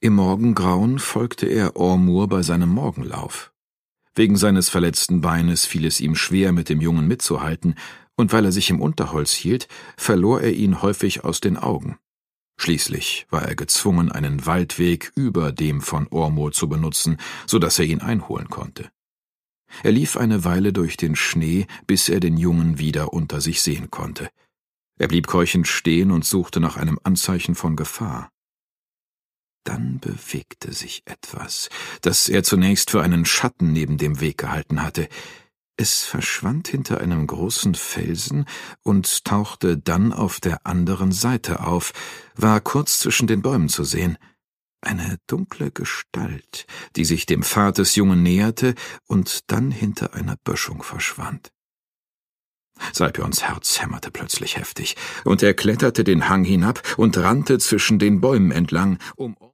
Im Morgengrauen folgte er Ormur bei seinem Morgenlauf. Wegen seines verletzten Beines fiel es ihm schwer, mit dem Jungen mitzuhalten, und weil er sich im Unterholz hielt, verlor er ihn häufig aus den Augen. Schließlich war er gezwungen, einen Waldweg über dem von Ormur zu benutzen, so dass er ihn einholen konnte. Er lief eine Weile durch den Schnee, bis er den Jungen wieder unter sich sehen konnte. Er blieb keuchend stehen und suchte nach einem Anzeichen von Gefahr. Dann bewegte sich etwas, das er zunächst für einen Schatten neben dem Weg gehalten hatte. Es verschwand hinter einem großen Felsen und tauchte dann auf der anderen Seite auf, war kurz zwischen den Bäumen zu sehen. Eine dunkle Gestalt, die sich dem Pfad des Jungen näherte und dann hinter einer Böschung verschwand. Salpions Herz hämmerte plötzlich heftig, und er kletterte den Hang hinab und rannte zwischen den Bäumen entlang, um